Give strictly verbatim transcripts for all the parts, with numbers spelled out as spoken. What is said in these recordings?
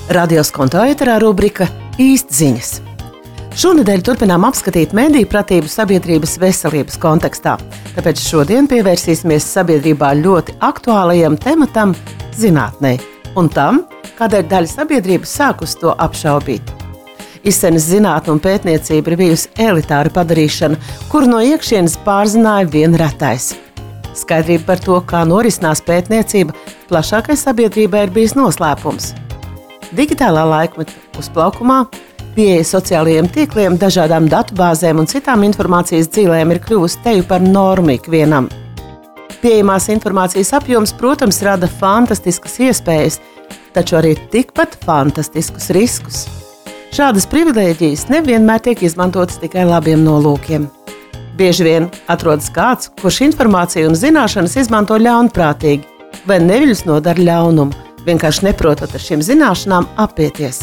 Radio Skonto ēterā rubrika Īst ziņas. Šonedēļ turpinām apskatīt mediju pratību sabiedrības veselības kontekstā. Tāpēc šodien pievērsīsimies sabiedrībā ļoti aktuālajam tematam – zinātnei un tam, kādēļ daļa sabiedrības sākus to apšaubīt. Izsenes zinātne un pētniecība ir bijusi elitāra padarīšana, kuru no iekšienes pārzināja vien retais. Skaidrība par to, kā norisinās pētniecība, plašākai sabiedrībai ir bijis noslēpums. Digitālā laikmeta uzplaukumā, pieeja sociālajiem tīkliem, dažādām datubāzēm un citām informācijas dzīlēm ir kļuvusi teju par normu ikvienam. Pieejamās informācijas apjoms, protams, rada fantastiskas iespējas, taču arī tikpat fantastiskus riskus. Šādas privilēģijas nevienmēr tiek izmantotas tikai labiem nolūkiem. Bieži vien atrodas kāds, kurš informāciju un zināšanas izmanto ļaunprātīgi vai neviļus nodara ļaunumu, vienkārši neprotot ar šīm zināšanām apieties.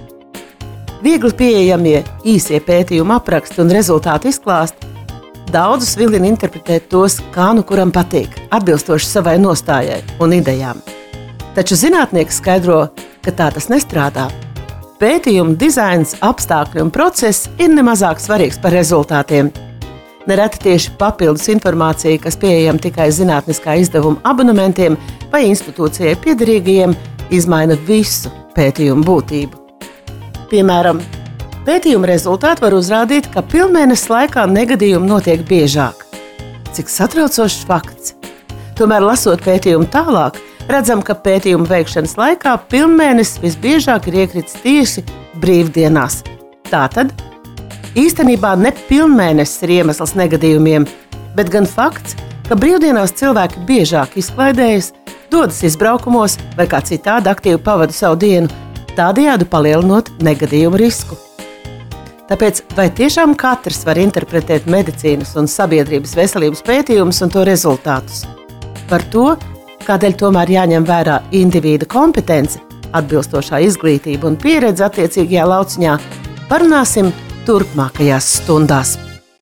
Viegli pieejamie īsie pētījuma apraksti un rezultātu izklāsti daudzus vilina interpretēt tos, kā nu kuram patīk, atbilstoši savai nostājai un idejām. Taču zinātnieki skaidro, ka tā tas nestrādā. Pētījuma dizains, apstākļi un process ir nemazāk svarīgs par rezultātiem. Nereti tieši papildus informācija, kas pieejama tikai zinātniskā izdevuma abonementiem vai institūcijai piederīgajiem, izmaina visu pētījumu būtību. Piemēram, pētījuma rezultāti var uzrādīt, ka pilnmēnesis laikā negadījumi notiek biežāk. Cik satraucošs fakts! Tomēr, lasot pētījumu tālāk, redzam, ka pētījuma veikšanas laikā pilnmēnesis visbiežāk ir iekritis tieši brīvdienās. Tātad, īstenībā ne pilnmēnesis ir iemesls negadījumiem, bet gan fakts, ka brīvdienās cilvēki biežāk izklaidējas, dodas izbraukumos vai kā citādi aktīvi pavada savu dienu, tādējādi palielinot negadījumu risku. Tāpēc vai tiešām katrs var interpretēt medicīnas un sabiedrības veselības pētījumus un to rezultātus? Par to, kādēļ tomēr jāņem vērā individa kompetence, atbilstošā izglītība un pieredze attiecīgajā lauciņā, parunāsim turpmākajās stundās.